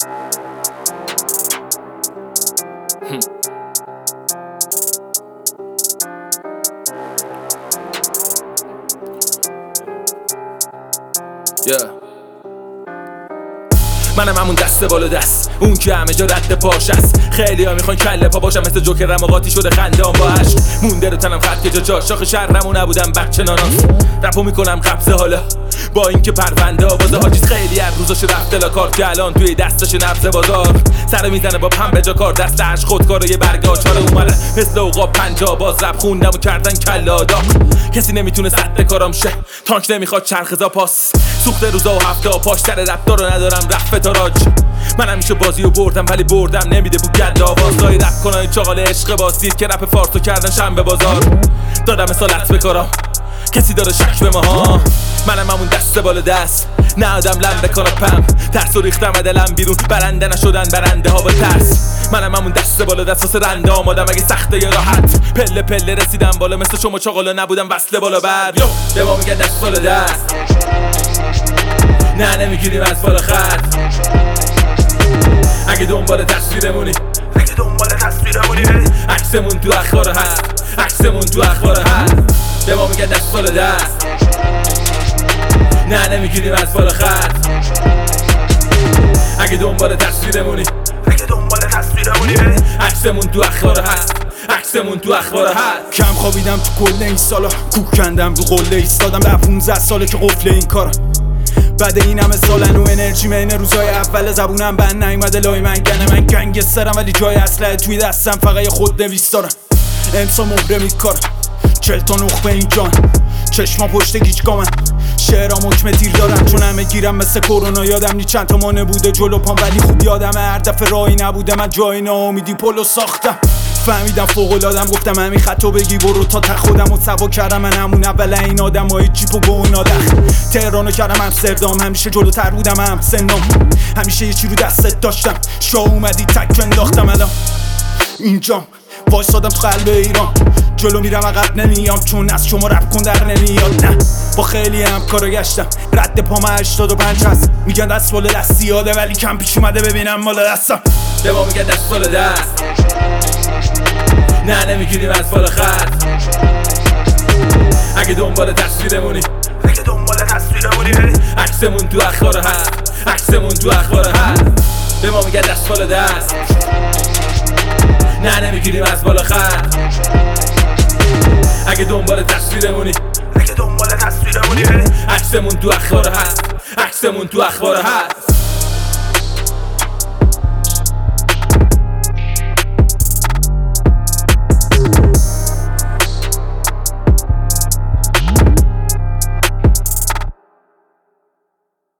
منم همون دست بالا دست، اون که همه جا رد پاش است. خیلی ها میخوان کله پا باشم، مثل جوکرم و قاطی شده خندام با عشق. مونده رو تنم خط که جا شاخ شهرمو نبودم بچه ناناس. رپو میکنم قبضه حالا با اینکه پرونده آوازه حاجیز خیلی از روزاش رفته لا کار که الان توی دستش نبض بازار. سر میزنه با پم به جا کار، دستش خودکار و یه برگ آچار اومدن مثل اوقاب 50 باز رپ خوندم و کردن کلا داغ. کسی نمیتونه سد کارام شه، تانک نمیخواد چرخزا پاس. سوخته روزا و هفته پاش سر رپ رو ندارم رفت تاراج. من همیشه بازی رو بردم ولی بردم نمیده بود گند آوازای رپ کنای چاقال عشق باز. دید که رپ فارسو کردن شنبه بازار، دادم مثالت بکارم کسی داره شک به ماها. منم همون دست بالا دست، نه آدم لم به کاناپم. ترس و ریختم دلم بیرون، برنده نشدن برنده ها با ترس. منم همون دست بالا دست واسه رنده آمادم اگه سخته یا راحت. پله پله رسیدم بالا مثل شما چاقالا نبودم وصله بالا بر. به ما میگن دست بالا دست، نه نمیگیریم از بالا خط. اگه دنبال تصویرمونی عکسمون تو اخبار هست، عکسمون تو اخبار هست. به ما میگن دست بالا دست، نه نمیگیریم از بالا خط. اگه دنبال تصویرمونی عکسمون تو اخبار هست، عکسمون تو اخبار هست. کم خوابیدم تو کل این سالا، کوک کندم رو قله ایستادم. در 15 ساله که قفل این کارم. بعد این همه سالن و انرژی من روزای اول زبونم بند نیومده لای من گنه. من گنگسترم ولی جای اسلحه توی دستم فقط خود نویس دارم. امسا مهره میکارم 40 تا نخ به این جان، چشما پشت گیجگامن. شعرام حکم تیر دارن چون همه گیرم مثل کرونا. یادم نی چند تا مانه بوده جلو پام ولی خوب یادم هر دفعه راهی نبوده من جای ناامیدی پلو ساختم. فهمیدم فوق‌العاده‌ام، گفتم همین خطو بگی برو تا ته خودم و سوا کردم. من همون اول این آدمای جیپ و گونادخ تهرانو کردم امستردام. همیشه جلوتر بودم هم سنم، همیشه یه چی رو دستت داشتم. شاه اومدی تک انداختم الان اینجام وایسادم تو قلب ایران. جلو میرم عقب نمیام چون از شما رپ کن در نمیاد. نه با خیلی هم کارو گشتم، رد پام 85 هست. میگن دست بالا دست زیاده ولی کم پیش اومده ببینم مال دستم. به ما میگن دست بالا دست، نه نمیگیریم از بالا خط. اگه دنبال تصویرمونی عکسمون تو اخبار هست، عکسمون تو اخبار هست. به ما میگن دست بالا دست، نه نمیگیریم از بالا خط. اگه دنبال تصویرمونی عکسمون تو اخبار هست، عکسمون تو اخبار هست.